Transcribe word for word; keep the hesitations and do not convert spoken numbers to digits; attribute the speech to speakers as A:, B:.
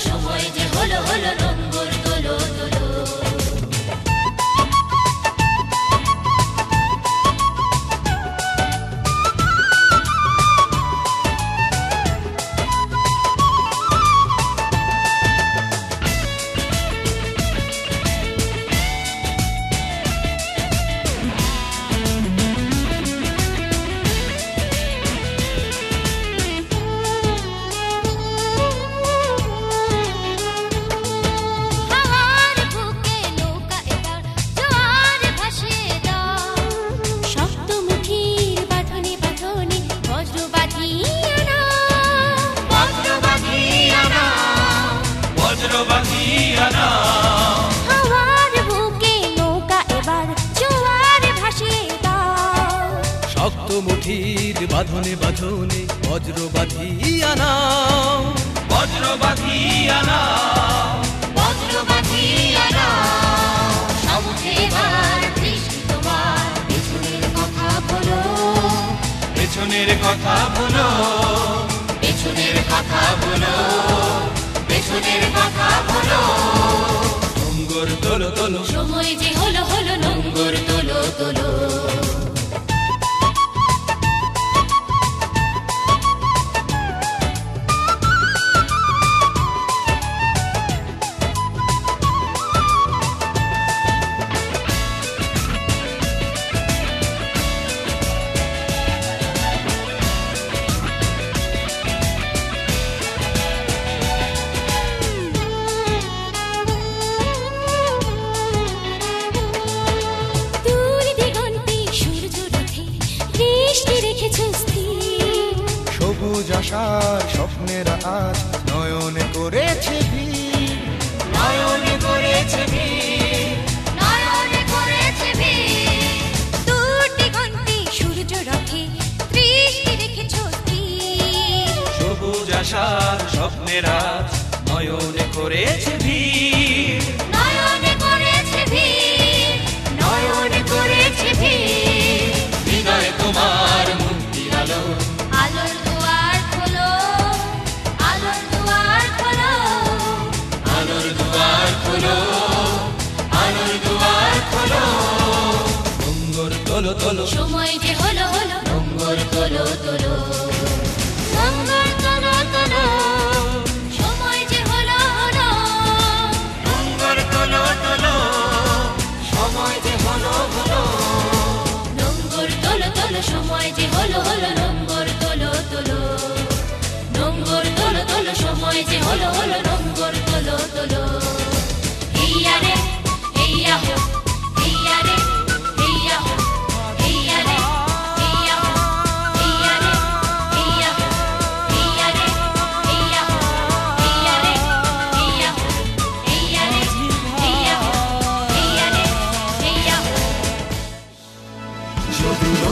A: সময় যে হলো হলো নম্বর তোলো তোলো।
B: শক্ত মুঠির বাঁধনে বাঁধনে বজ্র বাঁধিয়া নাও, বজ্র বাঁধিয়া নাও,
A: বজ্র বাঁধিয়া নাও। সমুখে এবার দৃষ্টি তোমার, পেছনের কথা বলো,
B: পেছনের কথা বলো,
A: পেছনের কথা বলো, পেছনের কথা বলো।
B: নম্বর তোলো তোলো,
A: সময় যে হলো হলো নম্বর তোলো তোলো।
B: সবুজ আশার স্বপ্নের আজ নয়নে করেছে ভিড়, নয়নে করেছে ভিড়,
A: নয়নে করেছে ভিড়। দূর দিগন্তে সূর্য রথে দৃষ্টি রেখেছ স্থির।
B: সবুজ আশার স্বপ্নের আজ নয়নে করেছে ভিড়,
A: নয়নে করেছে ভিড়, নয়নে করেছে ভিড়।
B: হৃদয় তোমার মুক্তির আলো,
A: আলোর দুয়ার খোলো, আলোর দুয়ার খোলো,
B: আলোর দুয়ার খোলো, আলোর দুয়ার খোলো। নম্বর তোলো তোলো,
A: সময় যে হলো হলো নম্বর তোলো তোলো। নম্বর তোলো তোলো, সময় যে হলো হলো।
B: নম্বর তোলো তোলো, সময় যে হলো হলো।
A: নম্বর তোলো তোলো, সময় যে হলো হলো নম্বর তোলো তোলো। নম্বর তোলো তোলো, সময় যে হলো হলো নম্বর তোলো তোলো। হেইয়া রে হেইয়া হো, হেইয়া রে হেইয়া হো, হেইয়া রে হেইয়া হো, হেইয়া রে হেইয়া হো, হেইয়া রে হেইয়া হো, হেইয়া রে হেইয়া হো, হেইয়া রে হেইয়া হো, হেইয়া রে হেইয়া হো।
B: যদি